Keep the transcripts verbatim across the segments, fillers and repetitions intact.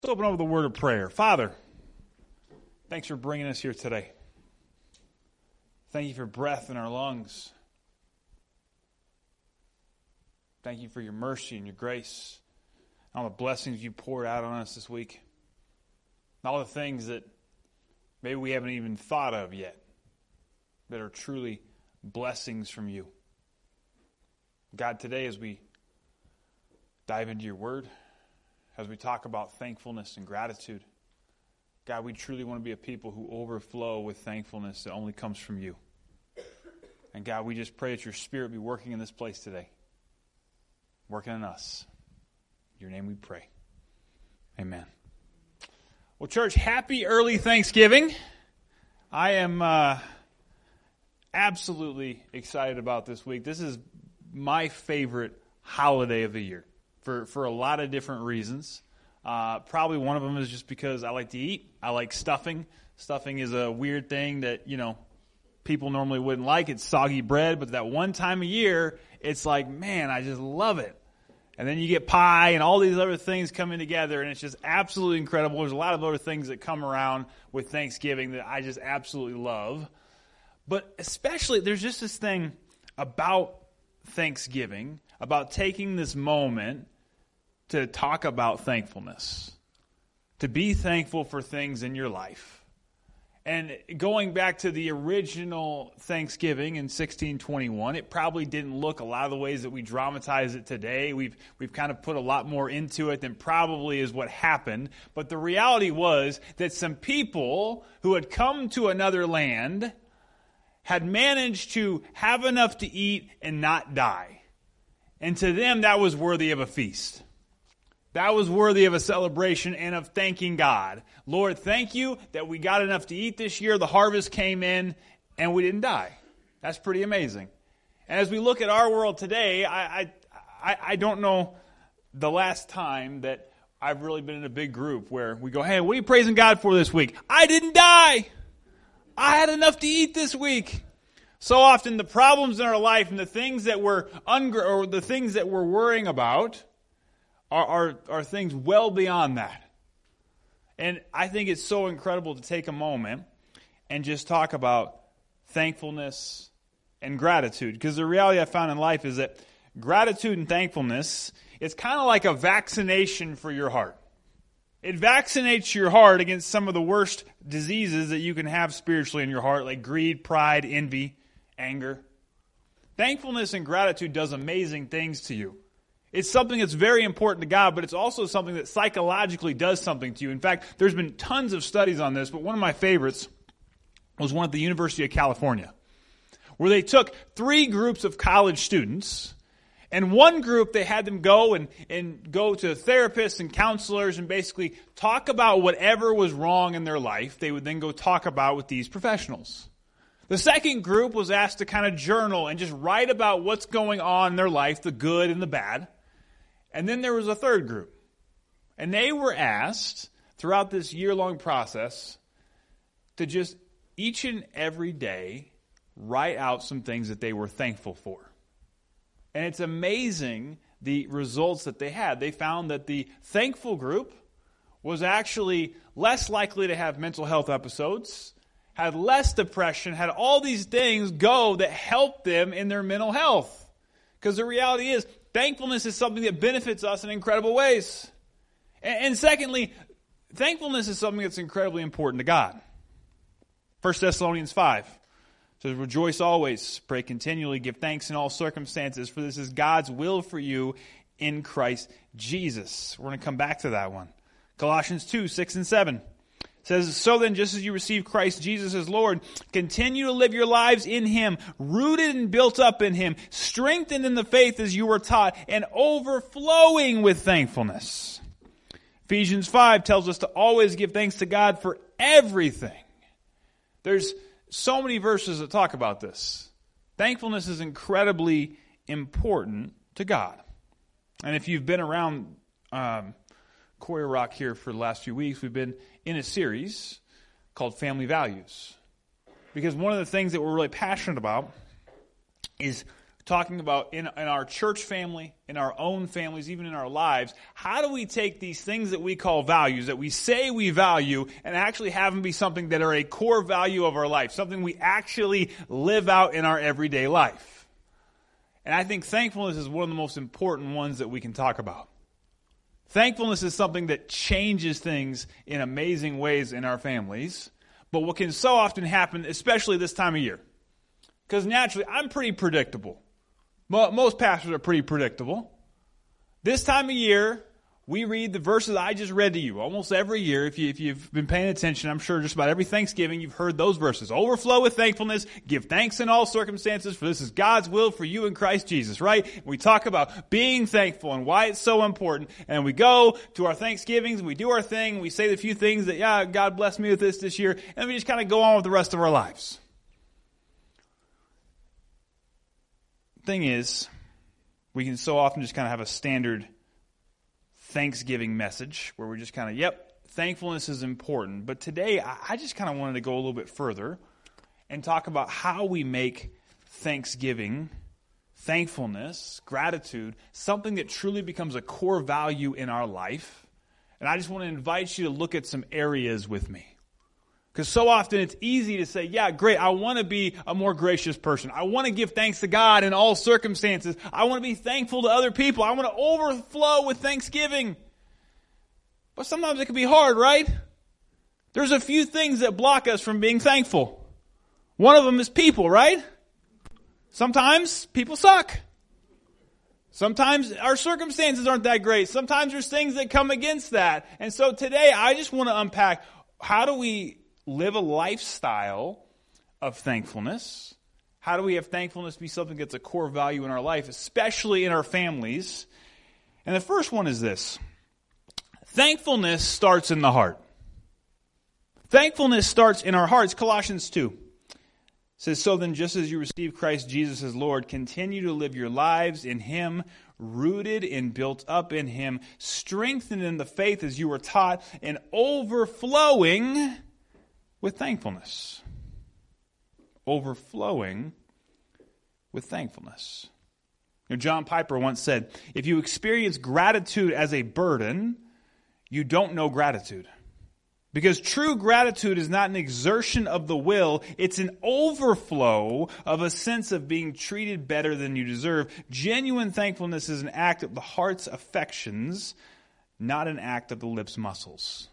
Let's open up with a word of prayer. Father, thanks for bringing us here today. Thank you for breath in our lungs. Thank you for your mercy and your grace, all the blessings you poured out on us this week, all the things that maybe we haven't even thought of yet that are truly blessings from you. God, today as we dive into your word, as we talk about thankfulness and gratitude, God, we truly want to be a people who overflow with thankfulness that only comes from you. And God, we just pray that your Spirit be working in this place today, working in us. In your name we pray. Amen. Well, church, happy early Thanksgiving. I am uh, absolutely excited about this week. This is my favorite holiday of the year for, for a lot of different reasons. Uh, probably one of them is just because I like to eat. I like stuffing. Stuffing is a weird thing that, you know, people normally wouldn't like. It's soggy bread, but that one time a year, it's like, man, I just love it. And then you get pie and all these other things coming together, and it's just absolutely incredible. There's a lot of other things that come around with Thanksgiving that I just absolutely love. But especially, there's just this thing about Thanksgiving, about taking this moment to talk about thankfulness, to be thankful for things in your life. And going back to the original Thanksgiving in sixteen twenty-one, it probably didn't look a lot of the ways that we dramatize it today. We've we've kind of put a lot more into it than probably is what happened. But the reality was that some people who had come to another land had managed to have enough to eat and not die. And to them, that was worthy of a feast. That was worthy of a celebration and of thanking God. Lord, thank you that we got enough to eat this year. The harvest came in and we didn't die. That's pretty amazing. And as we look at our world today, I, I, I, I don't know the last time that I've really been in a big group where we go, hey, what are you praising God for this week? I didn't die. I had enough to eat this week. So often the problems in our life and the things that we're ungr- or the things that we're worrying about Are, are are things well beyond that. And I think it's so incredible to take a moment and just talk about thankfulness and gratitude. Because the reality I found in life is that gratitude and thankfulness is kind of like a vaccination for your heart. It vaccinates your heart against some of the worst diseases that you can have spiritually in your heart, like greed, pride, envy, anger. Thankfulness and gratitude does amazing things to you. It's something that's very important to God, but it's also something that psychologically does something to you. In fact, there's been tons of studies on this, but one of my favorites was one at the University of California, where they took three groups of college students, and one group they had them go and, and go to therapists and counselors and basically talk about whatever was wrong in their life. They would then go talk about with these professionals. The second group was asked to kind of journal and just write about what's going on in their life, the good and the bad. And then there was a third group. And they were asked throughout this year-long process to just each and every day write out some things that they were thankful for. And it's amazing the results that they had. They found that the thankful group was actually less likely to have mental health episodes, had less depression, had all these things go that helped them in their mental health. Because the reality is, thankfulness is something that benefits us in incredible ways. And, and secondly, thankfulness is something that's incredibly important to God. First Thessalonians five says, rejoice always, pray continually, give thanks in all circumstances, for this is God's will for you in Christ Jesus. We're going to come back to that one. Colossians two, six and seven. Says, so then, just as you receive Christ Jesus as Lord, continue to live your lives in Him, rooted and built up in Him, strengthened in the faith as you were taught, and overflowing with thankfulness. Ephesians five tells us to always give thanks to God for everything. There's so many verses that talk about this. Thankfulness is incredibly important to God. And if you've been around um, Coyer Rock here for the last few weeks, we've been in a series called Family Values. Because one of the things that we're really passionate about is talking about in, in our church family, in our own families, even in our lives, how do we take these things that we call values, that we say we value, and actually have them be something that are a core value of our life, something we actually live out in our everyday life? And I think thankfulness is one of the most important ones that we can talk about. Thankfulness is something that changes things in amazing ways in our families, but what can so often happen, especially this time of year, because naturally, I'm pretty predictable. Most pastors are pretty predictable. This time of year, we read the verses I just read to you. Almost every year, if, you, if you've been paying attention, I'm sure just about every Thanksgiving, you've heard those verses. Overflow with thankfulness, give thanks in all circumstances, for this is God's will for you in Christ Jesus, right? We talk about being thankful and why it's so important. And we go to our Thanksgivings, and we do our thing, we say the few things that, yeah, God blessed me with this this year, and we just kind of go on with the rest of our lives. Thing is, we can so often just kind of have a standard Thanksgiving message where we're just kind of, yep, thankfulness is important. But today, I just kind of wanted to go a little bit further and talk about how we make Thanksgiving, thankfulness, gratitude, something that truly becomes a core value in our life. And I just want to invite you to look at some areas with me. Because so often it's easy to say, yeah, great, I want to be a more gracious person. I want to give thanks to God in all circumstances. I want to be thankful to other people. I want to overflow with thanksgiving. But sometimes it can be hard, right? There's a few things that block us from being thankful. One of them is people, right? Sometimes people suck. Sometimes our circumstances aren't that great. Sometimes there's things that come against that. And so today I just want to unpack, how do we live a lifestyle of thankfulness? How do we have thankfulness be something that's a core value in our life, especially in our families? And the first one is this. Thankfulness starts in the heart. Thankfulness starts in our hearts. Colossians two says, so then just as you receive Christ Jesus as Lord, continue to live your lives in Him, rooted and built up in Him, strengthened in the faith as you were taught, and overflowing with thankfulness. Overflowing with thankfulness. You know, John Piper once said, if you experience gratitude as a burden, you don't know gratitude. Because true gratitude is not an exertion of the will, it's an overflow of a sense of being treated better than you deserve. Genuine thankfulness is an act of the heart's affections, not an act of the lips' muscles.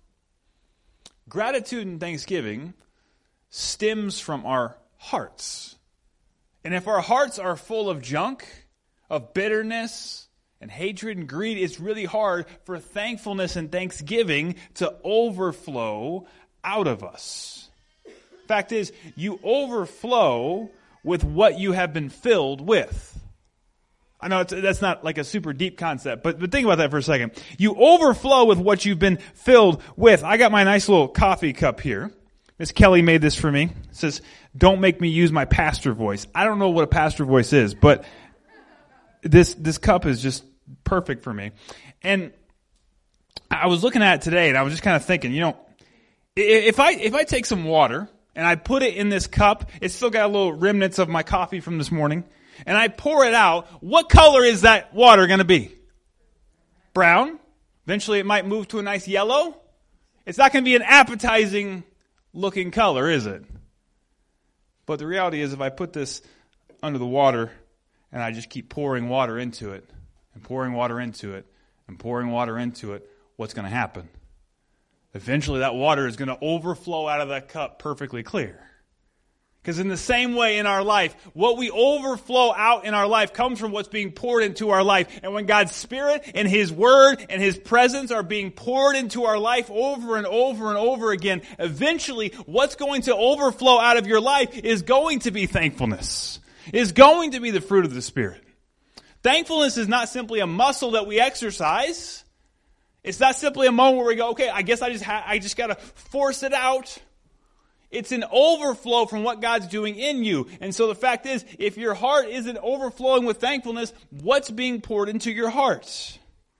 Gratitude and thanksgiving stems from our hearts. And if our hearts are full of junk, of bitterness, and hatred and greed, it's really hard for thankfulness and thanksgiving to overflow out of us. Fact is, you overflow with what you have been filled with. I know it's, that's not like a super deep concept, but, but think about that for a second. You overflow with what you've been filled with. I got my nice little coffee cup here. Miss Kelly made this for me. It says, don't make me use my pastor voice. I don't know what a pastor voice is, but this this cup is just perfect for me. And I was looking at it today, and I was just kind of thinking, you know, if I if I take some water and I put it in this cup, it's still got a little remnants of my coffee from this morning, and I pour it out, what color is that water going to be? Brown. Eventually it might move to a nice yellow. It's not going to be an appetizing looking color, is it? But the reality is, if I put this under the water and I just keep pouring water into it and pouring water into it and pouring water into it, what's going to happen? Eventually that water is going to overflow out of that cup perfectly clear. Because in the same way in our life, what we overflow out in our life comes from what's being poured into our life. And when God's Spirit and His Word and His presence are being poured into our life over and over and over again, eventually what's going to overflow out of your life is going to be thankfulness. Is going to be the fruit of the Spirit. Thankfulness is not simply a muscle that we exercise. It's not simply a moment where we go, okay, I guess I just ha- I just got to force it out. It's an overflow from what God's doing in you. And so the fact is, if your heart isn't overflowing with thankfulness, what's being poured into your heart?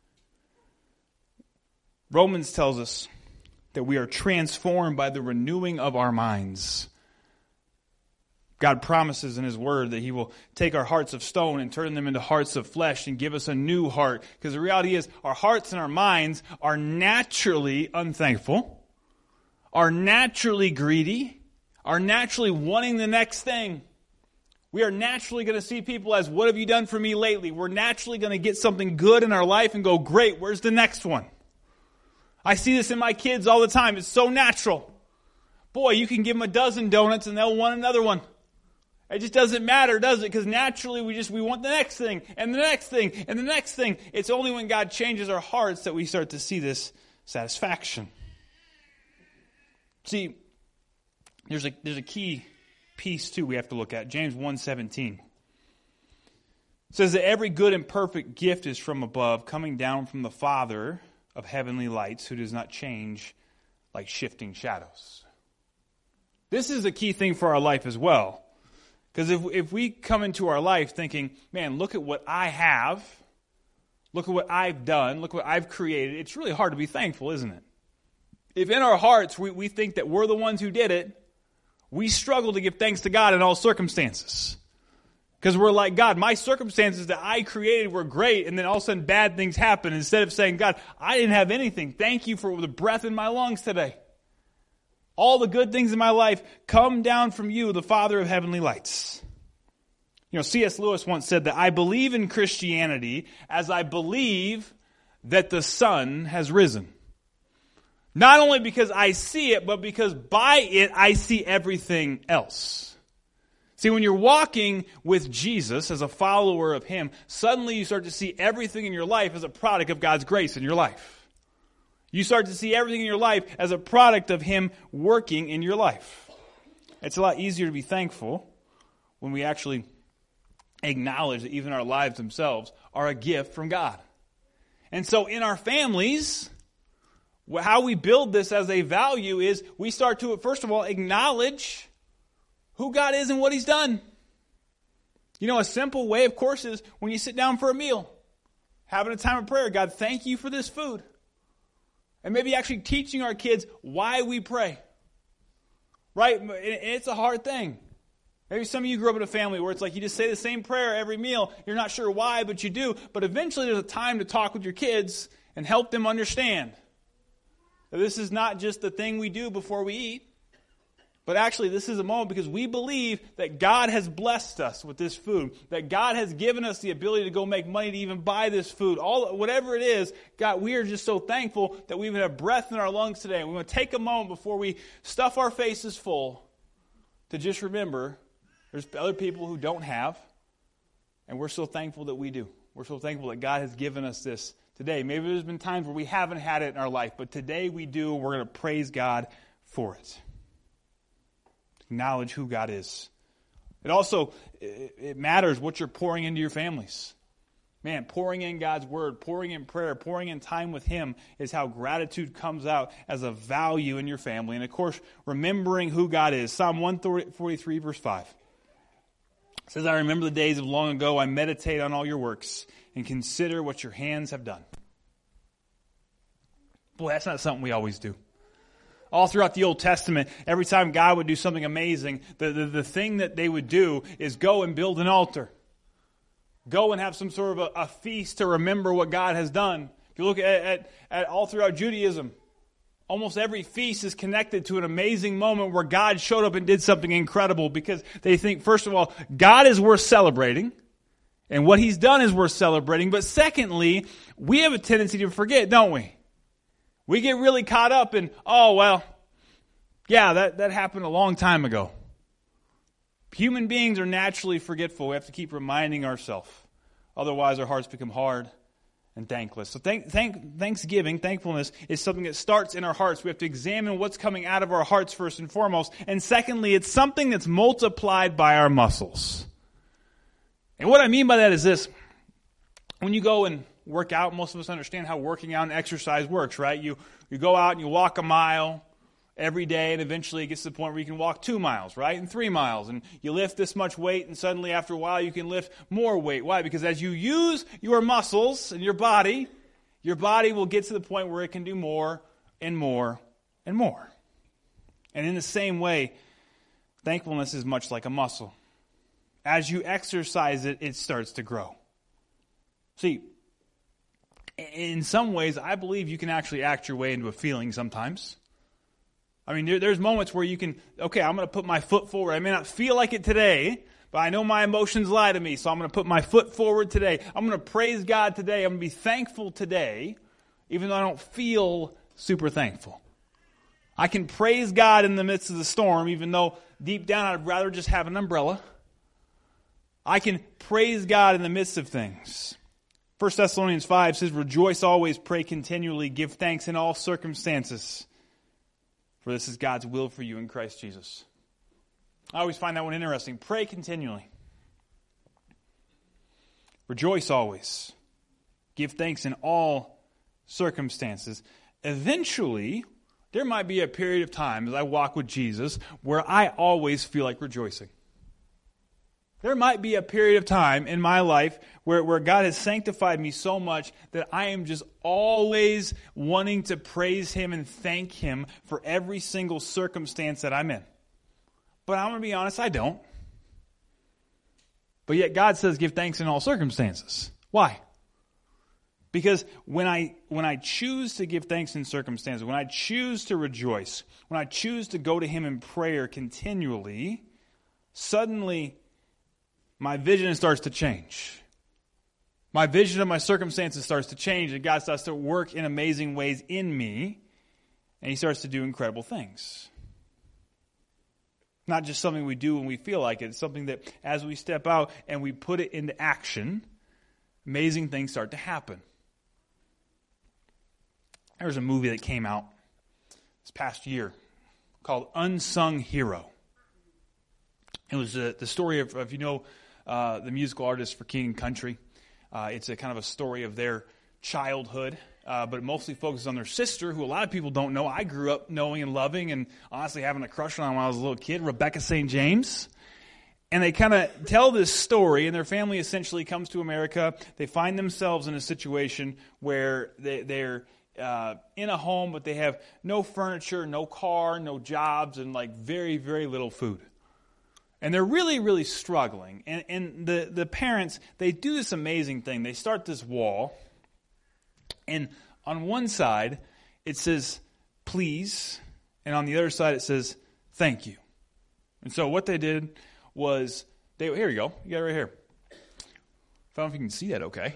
Romans tells us that we are transformed by the renewing of our minds. God promises in His Word that He will take our hearts of stone and turn them into hearts of flesh and give us a new heart. Because the reality is, our hearts and our minds are naturally unthankful, are naturally greedy, are naturally wanting the next thing. We are naturally going to see people as, what have you done for me lately? We're naturally going to get something good in our life and go, great, where's the next one? I see this in my kids all the time. It's so natural. Boy, you can give them a dozen donuts and they'll want another one. It just doesn't matter, does it? Because naturally we just, we want the next thing and the next thing and the next thing. It's only when God changes our hearts that we start to see this satisfaction. See, there's a, there's a key piece too we have to look at. James one seventeen says that every good and perfect gift is from above, coming down from the Father of heavenly lights, who does not change like shifting shadows. This is a key thing for our life as well. Because if, if we come into our life thinking, man, look at what I have, look at what I've done, look what I've created, it's really hard to be thankful, isn't it? If in our hearts we, we think that we're the ones who did it, we struggle to give thanks to God in all circumstances. Because we're like, God, my circumstances that I created were great, and then all of a sudden bad things happen. Instead of saying, God, I didn't have anything. Thank you for the breath in my lungs today. All the good things in my life come down from you, the Father of heavenly lights. You know, C S Lewis once said that I believe in Christianity as I believe that the sun has risen. Not only because I see it, but because by it I see everything else. See, when you're walking with Jesus as a follower of Him, suddenly you start to see everything in your life as a product of God's grace in your life. You start to see everything in your life as a product of Him working in your life. It's a lot easier to be thankful when we actually acknowledge that even our lives themselves are a gift from God. And so in our families, how we build this as a value is we start to, first of all, acknowledge who God is and what He's done. You know, a simple way, of course, is when you sit down for a meal, having a time of prayer. God, thank you for this food. And maybe actually teaching our kids why we pray. Right? And it's a hard thing. Maybe some of you grew up in a family where it's like you just say the same prayer every meal. You're not sure why, but you do. But eventually there's a time to talk with your kids and help them understand that this is not just the thing we do before we eat. But actually, this is a moment because we believe that God has blessed us with this food, that God has given us the ability to go make money to even buy this food. All whatever it is, God, we are just so thankful that we even have breath in our lungs today. And we want to take a moment before we stuff our faces full to just remember there's other people who don't have, and we're so thankful that we do. We're so thankful that God has given us this today. Maybe there's been times where we haven't had it in our life, but today we do. We're going to praise God for it. Acknowledge who God is. It also, it matters what you're pouring into your families. Man, pouring in God's Word, pouring in prayer, pouring in time with Him is how gratitude comes out as a value in your family. And of course, remembering who God is. Psalm one forty-three, verse five. It says, I remember the days of long ago. I meditate on all your works and consider what your hands have done. Boy, that's not something we always do. All throughout the Old Testament, every time God would do something amazing, the, the, the thing that they would do is go and build an altar. Go and have some sort of a, a feast to remember what God has done. If you look at, at, at all throughout Judaism, almost every feast is connected to an amazing moment where God showed up and did something incredible because they think, first of all, God is worth celebrating. And what He's done is worth celebrating. But secondly, we have a tendency to forget, don't we? We get really caught up in, oh, well, yeah, that, that happened a long time ago. Human beings are naturally forgetful. We have to keep reminding ourselves. Otherwise, our hearts become hard and thankless. So thank, thank, thanksgiving, thankfulness, is something that starts in our hearts. We have to examine what's coming out of our hearts first and foremost. And secondly, it's something that's multiplied by our muscles. And what I mean by that is this. When you go and work out, most of us understand how working out and exercise works, right? You you go out and you walk a mile every day, and eventually it gets to the point where you can walk two miles, right? And three miles. And you lift this much weight, and suddenly after a while you can lift more weight. Why? Because as you use your muscles and your body, your body will get to the point where it can do more and more and more. And in the same way, Thankfulness is much like a muscle. As you exercise it, it starts to grow. See, in some ways, I believe you can actually act your way into a feeling sometimes. I mean, there, there's moments where you can, okay, I'm going to put my foot forward. I may not feel like it today, but I know my emotions lie to me, so I'm going to put my foot forward today. I'm going to praise God today. I'm going to be thankful today, even though I don't feel super thankful. I can praise God in the midst of the storm, even though deep down I'd rather just have an umbrella. I can praise God in the midst of things. First Thessalonians five says, rejoice always, pray continually, give thanks in all circumstances, for this is God's will for you in Christ Jesus. I always find that one interesting. Pray continually. Rejoice always. Give thanks in all circumstances. Eventually, there might be a period of time as I walk with Jesus where I always feel like rejoicing. There might be a period of time in my life where, where God has sanctified me so much that I am just always wanting to praise Him and thank Him for every single circumstance that I'm in. But I'm going to be honest, I don't. But yet God says give thanks in all circumstances. Why? Because when I when I choose to give thanks in circumstances, when I choose to rejoice, when I choose to go to Him in prayer continually, suddenly my vision starts to change. My vision of my circumstances starts to change, and God starts to work in amazing ways in me, and He starts to do incredible things. Not just something we do when we feel like it. It's something that as we step out and we put it into action, amazing things start to happen. There was a movie that came out this past year called Unsung Hero. It was uh, the story of, if you know, uh, the musical artist for King and Country. Uh, it's a kind of a story of their childhood, uh, but it mostly focuses on their sister, who a lot of people don't know. I grew up knowing and loving and honestly having a crush on when I was a little kid, Rebecca Saint James. And they kind of tell this story, and their family essentially comes to America. They find themselves in a situation where they, they're uh, in a home, but they have no furniture, no car, no jobs, and like very, very little food. And they're really, really struggling. And, and the, the parents, they do this amazing thing. They start this wall. And on one side, it says, please. And on the other side, it says, thank you. And so what they did was, they here you go. You got it right here. I don't know if you can see that okay.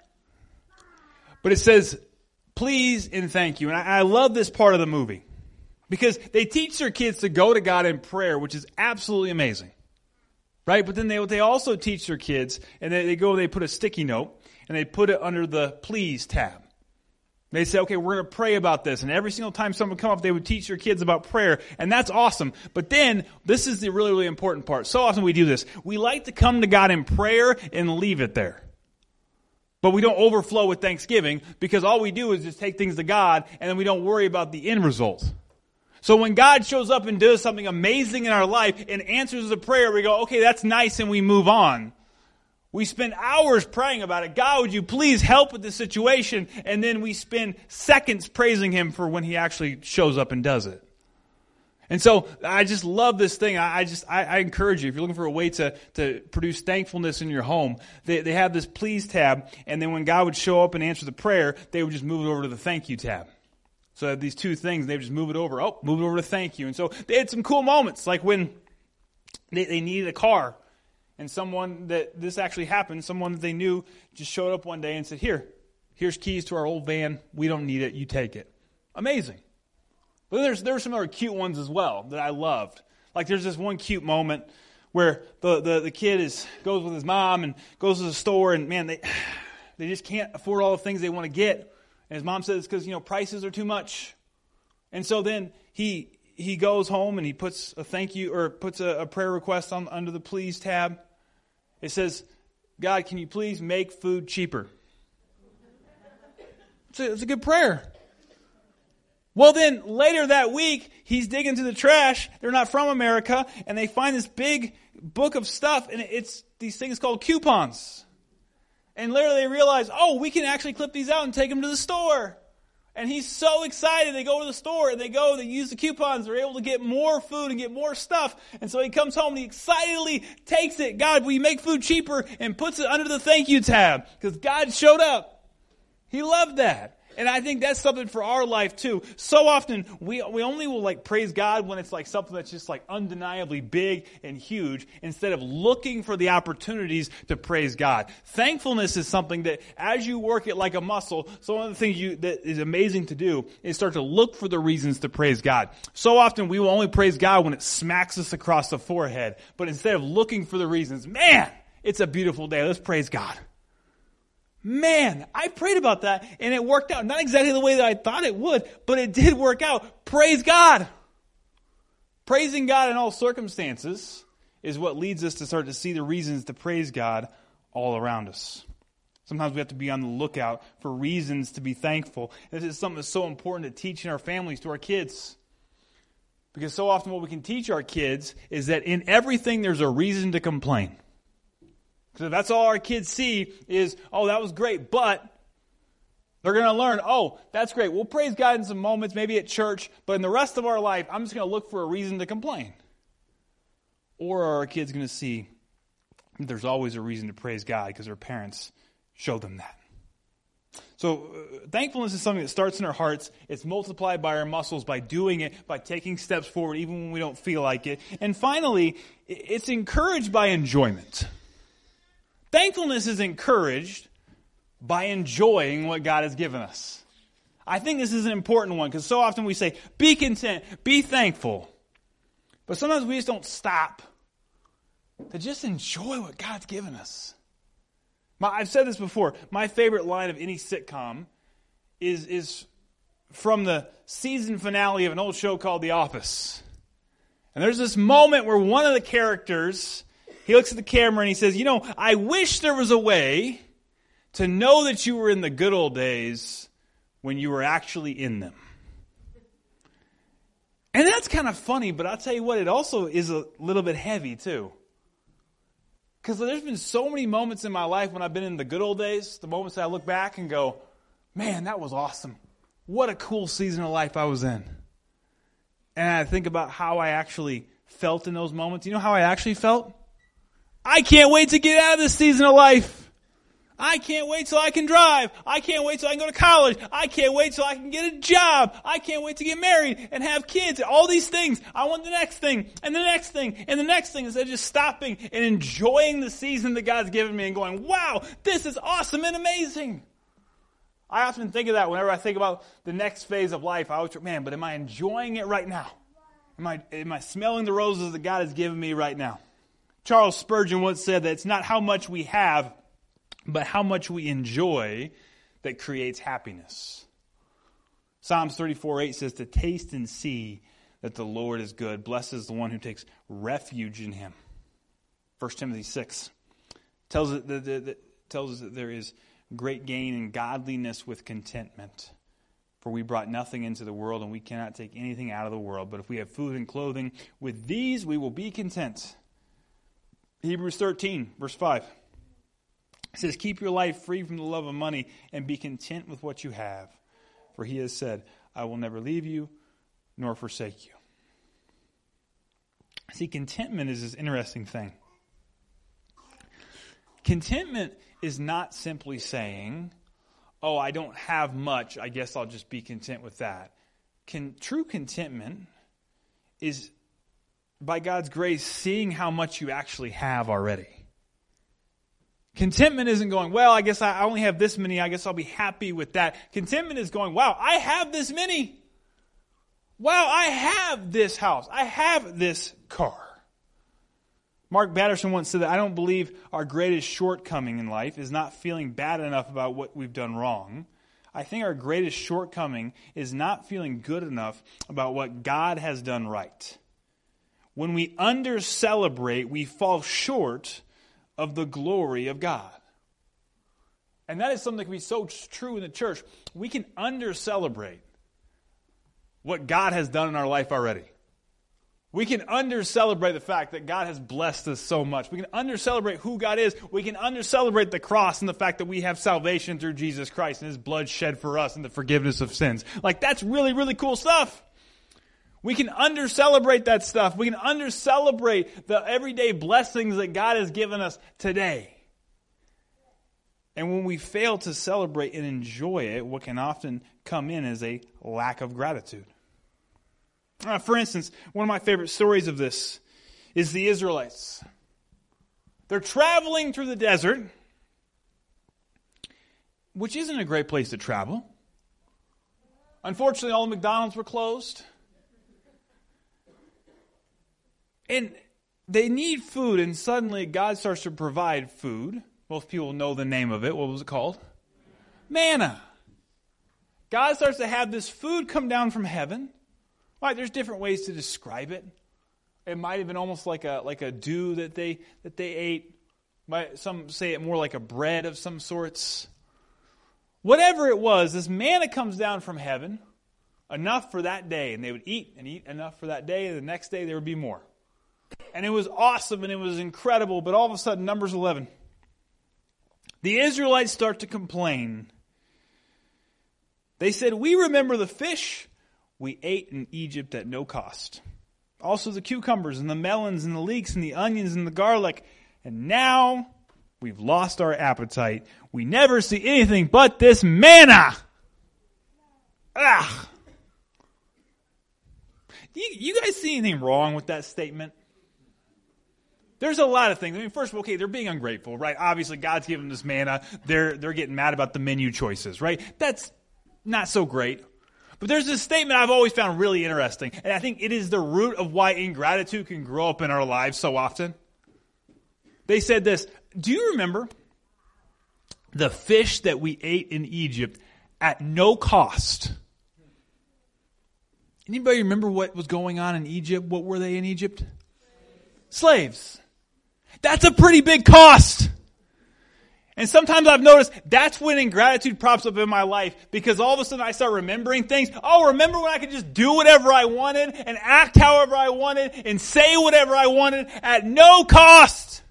But it says, please and thank you. And I, I love this part of the movie. Because they teach their kids to go to God in prayer, which is absolutely amazing. Right? But then they they also teach their kids, and they, they go, they put a sticky note, and they put it under the please tab. They say, okay, we're going to pray about this. And every single time someone would come up, they would teach their kids about prayer. And that's awesome. But then, this is the really, really important part. So often we do this. We like to come to God in prayer and leave it there. But we don't overflow with thanksgiving, because all we do is just take things to God, and then we don't worry about the end result. So when God shows up and does something amazing in our life and answers the prayer, we go, okay, that's nice, and we move on. We spend hours praying about it. God, would you please help with this situation? And then we spend seconds praising Him for when He actually shows up and does it. And so I just love this thing. I, I just I, I encourage you, if you're looking for a way to, to produce thankfulness in your home, they, they have this please tab, and then when God would show up and answer the prayer, they would just move it over to the thank you tab. So they have these two things, they would just move it over. Oh, move it over to thank you. And so they had some cool moments, like when they, they needed a car, and someone that this actually happened, someone that they knew just showed up one day and said, here, here's keys to our old van. We don't need it. You take it. Amazing. But there's there were some other cute ones as well that I loved. Like there's this one cute moment where the, the, the kid is goes with his mom and goes to the store, and man, they they just can't afford all the things they want to get. And his mom says it's because, you know, prices are too much. And so then he he goes home and he puts a thank you or puts a, a prayer request on under the please tab. It says, God, can you please make food cheaper? It's a, it's a good prayer. Well, then later that week, he's digging through the trash. They're not from America. And they find this big book of stuff. And it's these things called coupons. And later they realize, oh, we can actually clip these out and take them to the store. And he's so excited. They go to the store and they go, they use the coupons. They're able to get more food and get more stuff. And so he comes home and he excitedly takes it. God, will you make food cheaper? And puts it under the thank you tab because God showed up. He loved that. And I think that's something for our life too. So often we we only will like praise God when it's like something that's just like undeniably big and huge instead of looking for the opportunities to praise God. Thankfulness is something that as you work it like a muscle, so one of the things you that is amazing to do is start to look for the reasons to praise God. So often we will only praise God when it smacks us across the forehead. But instead of looking for the reasons, man, it's a beautiful day. Let's praise God. Man, I prayed about that and it worked out. Not exactly the way that I thought it would, but it did work out. Praise God. Praising God in all circumstances is what leads us to start to see the reasons to praise God all around us. Sometimes we have to be on the lookout for reasons to be thankful. This is something that's so important to teach in our families, to our kids. Because so often what we can teach our kids is that in everything there's a reason to complain. Because if that's all our kids see is, oh, that was great, but they're going to learn, oh, that's great. We'll praise God in some moments, maybe at church, but in the rest of our life, I'm just going to look for a reason to complain. Or are our kids going to see that there's always a reason to praise God because their parents showed them that? So uh, thankfulness is something that starts in our hearts. It's multiplied by our muscles, by doing it, by taking steps forward even when we don't feel like it. And finally, it's encouraged by enjoyment. Thankfulness is encouraged by enjoying what God has given us. I think this is an important one because so often we say, be content, be thankful. But sometimes we just don't stop to just enjoy what God's given us. My, I've said this before. My favorite line of any sitcom is, is from the season finale of an old show called The Office. And there's this moment where one of the characters, he looks at the camera and he says, you know, I wish there was a way to know that you were in the good old days when you were actually in them. And that's kind of funny, but I'll tell you what, it also is a little bit heavy too. Because there's been so many moments in my life when I've been in the good old days, the moments that I look back and go, man, that was awesome. What a cool season of life I was in. And I think about how I actually felt in those moments. You know how I actually felt? I can't wait to get out of this season of life. I can't wait till I can drive. I can't wait till I can go to college. I can't wait till I can get a job. I can't wait to get married and have kids. All these things. I want the next thing and the next thing and the next thing instead of just stopping and enjoying the season that God's given me and going, wow, this is awesome and amazing. I often think of that whenever I think about the next phase of life. I always think, man, but am I enjoying it right now? Am I, am I smelling the roses that God has given me right now? Charles Spurgeon once said that it's not how much we have, but how much we enjoy that creates happiness. Psalms thirty-four eight says, to taste and see that the Lord is good. Blessed is the one who takes refuge in him. First Timothy six tells, it that, that, that, tells us that there is great gain in godliness with contentment. For we brought nothing into the world, and we cannot take anything out of the world. But if we have food and clothing, with these we will be content. Hebrews thirteen, verse five. It says, keep your life free from the love of money and be content with what you have. For he has said, I will never leave you nor forsake you. See, contentment is this interesting thing. Contentment is not simply saying, oh, I don't have much, I guess I'll just be content with that. Can, true contentment is, by God's grace, seeing how much you actually have already. Contentment isn't going, well, I guess I only have this many. I guess I'll be happy with that. Contentment is going, wow, I have this many. Wow, I have this house. I have this car. Mark Batterson once said that I don't believe our greatest shortcoming in life is not feeling bad enough about what we've done wrong. I think our greatest shortcoming is not feeling good enough about what God has done right. When we under-celebrate, we fall short of the glory of God. And that is something that can be so true in the church. We can under-celebrate what God has done in our life already. We can under-celebrate the fact that God has blessed us so much. We can under-celebrate who God is. We can under-celebrate the cross and the fact that we have salvation through Jesus Christ and His blood shed for us and the forgiveness of sins. Like, that's really, really cool stuff. We can under-celebrate that stuff. We can under-celebrate the everyday blessings that God has given us today. And when we fail to celebrate and enjoy it, what can often come in is a lack of gratitude. Uh, for instance, one of my favorite stories of this is the Israelites. They're traveling through the desert, which isn't a great place to travel. Unfortunately, all the McDonald's were closed. And they need food, and suddenly God starts to provide food. Most people know the name of it. What was it called? Manna. God starts to have this food come down from heaven. Right, there's different ways to describe it. It might have been almost like a like a dew that they that they ate. Some say it more like a bread of some sorts. Whatever it was, this manna comes down from heaven, enough for that day, and they would eat and eat enough for that day, and the next day there would be more. And it was awesome and it was incredible, but all of a sudden, Numbers eleven, the Israelites start to complain. They said, "We remember the fish we ate in Egypt at no cost. Also the cucumbers and the melons and the leeks and the onions and the garlic. And now we've lost our appetite. We never see anything but this manna." Ah. You, you guys see anything wrong with that statement? There's a lot of things. I mean, first of all, okay, they're being ungrateful, right? Obviously, God's given them this manna. They're, they're getting mad about the menu choices, right? That's not so great. But there's this statement I've always found really interesting, and I think it is the root of why ingratitude can grow up in our lives so often. They said this, "Do you remember the fish that we ate in Egypt at no cost?" Anybody remember what was going on in Egypt? What were they in Egypt? Slaves. That's a pretty big cost. And sometimes I've noticed that's when ingratitude pops up in my life, because all of a sudden I start remembering things. Oh, remember when I could just do whatever I wanted and act however I wanted and say whatever I wanted at no cost?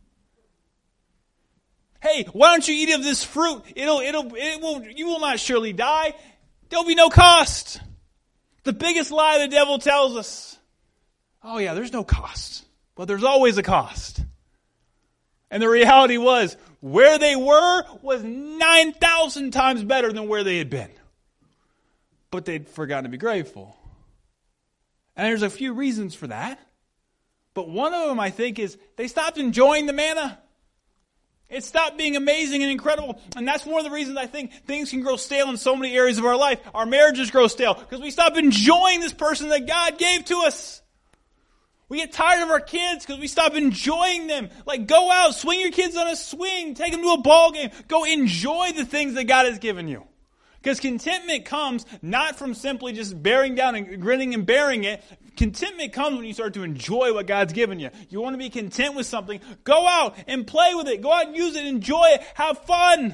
Hey, why don't you eat of this fruit? It'll, it'll, it will, you will not surely die. There'll be no cost. The biggest lie the devil tells us. Oh yeah, there's no cost. But there's always a cost. And the reality was, where they were was nine thousand times better than where they had been. But they'd forgotten to be grateful. And there's a few reasons for that. But one of them, I think, is they stopped enjoying the manna. It stopped being amazing and incredible. And that's one of the reasons I think things can grow stale in so many areas of our life. Our marriages grow stale because we stop enjoying this person that God gave to us. We get tired of our kids because we stop enjoying them. Like, go out, swing your kids on a swing, take them to a ball game. Go enjoy the things that God has given you. Because contentment comes not from simply just bearing down and grinning and bearing it. Contentment comes when you start to enjoy what God's given you. You want to be content with something, go out and play with it. Go out and use it, enjoy it, have fun.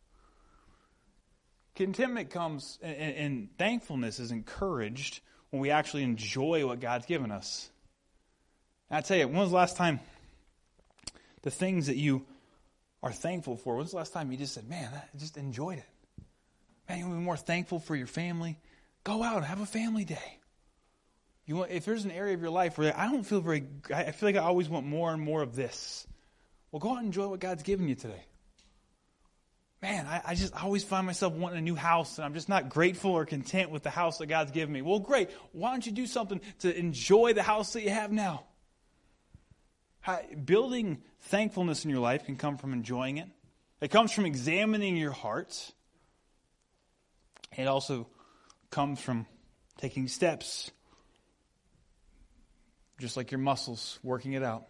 Contentment comes, and, and thankfulness is encouraged when we actually enjoy what God's given us. And I tell you, when was the last time the things that you are thankful for, when was the last time you just said, man, I just enjoyed it? Man, you want to be more thankful for your family? Go out and have a family day. You want, if there's an area of your life where I don't feel very, I feel like I always want more and more of this. Well, go out and enjoy what God's given you today. Man, I, I just I always find myself wanting a new house, and I'm just not grateful or content with the house that God's given me. Well, great. Why don't you do something to enjoy the house that you have now? How, building thankfulness in your life can come from enjoying it. It comes from examining your heart. It also comes from taking steps, just like your muscles, working it out.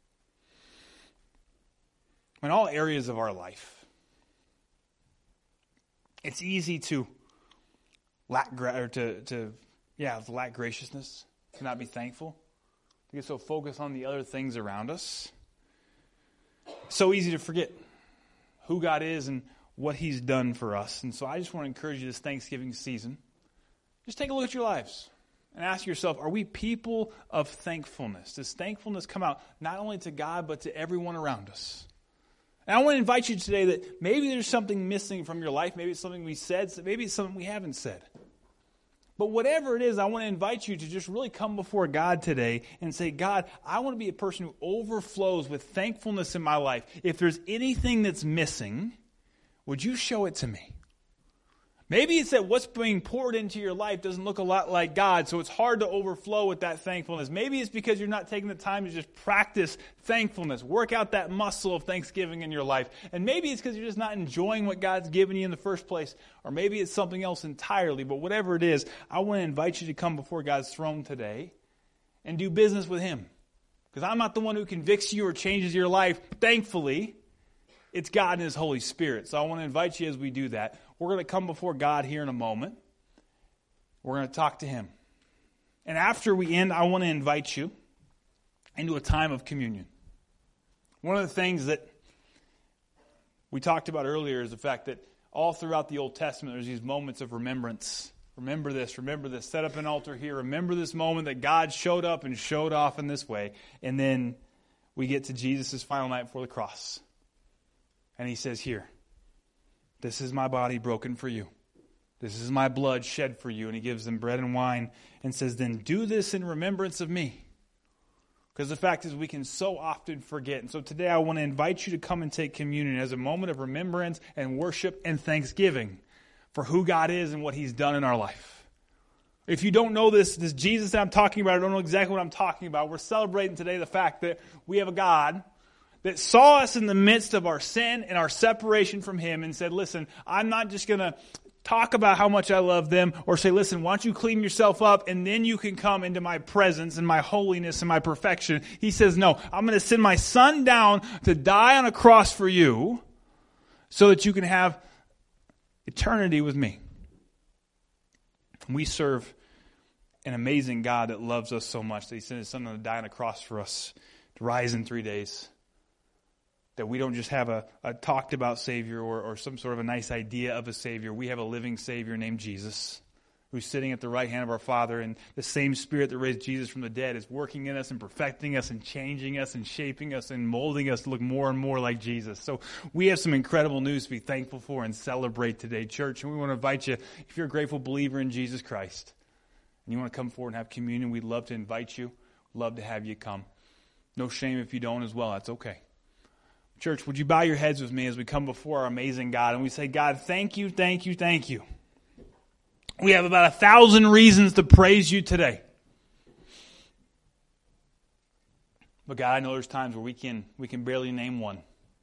In all areas of our life, it's easy to lack gra- or to, to yeah, lack graciousness, to not be thankful, to get so focused on the other things around us. So easy to forget who God is and what He's done for us. And so I just want to encourage you this Thanksgiving season. Just take a look at your lives. And ask yourself, are we people of thankfulness? Does thankfulness come out not only to God, but to everyone around us? And I want to invite you today that maybe there's something missing from your life. Maybe it's something we said. Maybe it's something we haven't said. But whatever it is, I want to invite you to just really come before God today and say, God, I want to be a person who overflows with thankfulness in my life. If there's anything that's missing, would you show it to me? Maybe it's that what's being poured into your life doesn't look a lot like God, so it's hard to overflow with that thankfulness. Maybe it's because you're not taking the time to just practice thankfulness, work out that muscle of thanksgiving in your life. And maybe it's because you're just not enjoying what God's given you in the first place, or maybe it's something else entirely. But whatever it is, I want to invite you to come before God's throne today and do business with Him. Because I'm not the one who convicts you or changes your life. Thankfully, it's God and His Holy Spirit. So I want to invite you as we do that. We're going to come before God here in a moment. We're going to talk to Him. And after we end, I want to invite you into a time of communion. One of the things that we talked about earlier is the fact that all throughout the Old Testament, there's these moments of remembrance. Remember this, remember this. Set up an altar here. Remember this moment that God showed up and showed off in this way. And then we get to Jesus' final night before the cross. And He says, here, this is my body broken for you. This is my blood shed for you. And He gives them bread and wine and says, then do this in remembrance of me. Because the fact is we can so often forget. And so today I want to invite you to come and take communion as a moment of remembrance and worship and thanksgiving for who God is and what He's done in our life. If you don't know this, this Jesus that I'm talking about, I don't know exactly what I'm talking about. We're celebrating today the fact that we have a God that saw us in the midst of our sin and our separation from Him and said, listen, I'm not just going to talk about how much I love them or say, listen, why don't you clean yourself up and then you can come into my presence and my holiness and my perfection. He says, no, I'm going to send my Son down to die on a cross for you so that you can have eternity with me. We serve an amazing God that loves us so much that He sent His Son to die on a cross for us, to rise in three days. That we don't just have a, a talked about Savior or, or some sort of a nice idea of a Savior. We have a living Savior named Jesus who's sitting at the right hand of our Father. And the same Spirit that raised Jesus from the dead is working in us and perfecting us and changing us and shaping us and molding us to look more and more like Jesus. So we have some incredible news to be thankful for and celebrate today, church. And we want to invite you, if you're a grateful believer in Jesus Christ and you want to come forward and have communion, we'd love to invite you. We'd love to have you come. No shame if you don't as well. That's okay. Church, would you bow your heads with me as we come before our amazing God and we say, God, thank you, thank you, thank you. We have about a thousand reasons to praise you today. But God, I know there's times where we can we can barely name one.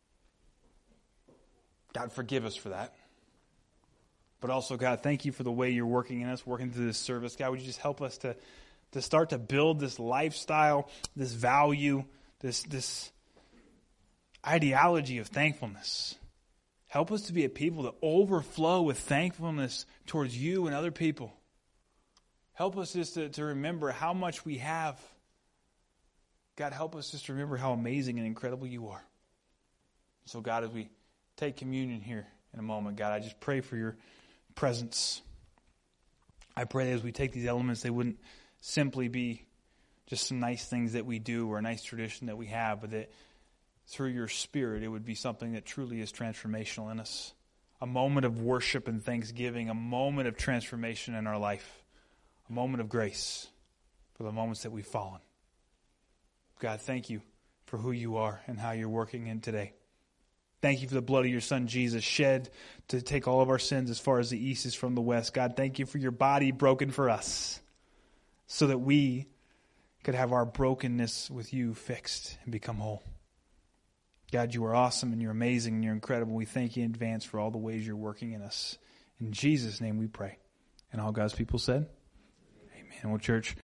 God, forgive us for that. But also, God, thank you for the way you're working in us, working through this service. God, would you just help us to, to start to build this lifestyle, this value, this this ideology of thankfulness. Help us to be a people that overflow with thankfulness towards you and other people. Help us just to, to remember how much we have. God, help us just to remember how amazing and incredible you are. So God, as we take communion here in a moment, God, I just pray for your presence. I pray that as we take these elements, they wouldn't simply be just some nice things that we do or a nice tradition that we have, but that through your Spirit, it would be something that truly is transformational in us. A moment of worship and thanksgiving, a moment of transformation in our life, a moment of grace for the moments that we've fallen. God, thank you for who you are and how you're working in today. Thank you for the blood of your Son, Jesus, shed to take all of our sins as far as the east is from the west. God, thank you for your body broken for us so that we could have our brokenness with you fixed and become whole. God, you are awesome and you're amazing and you're incredible. We thank you in advance for all the ways you're working in us. In Jesus' name we pray. And all God's people said, amen. Well, church.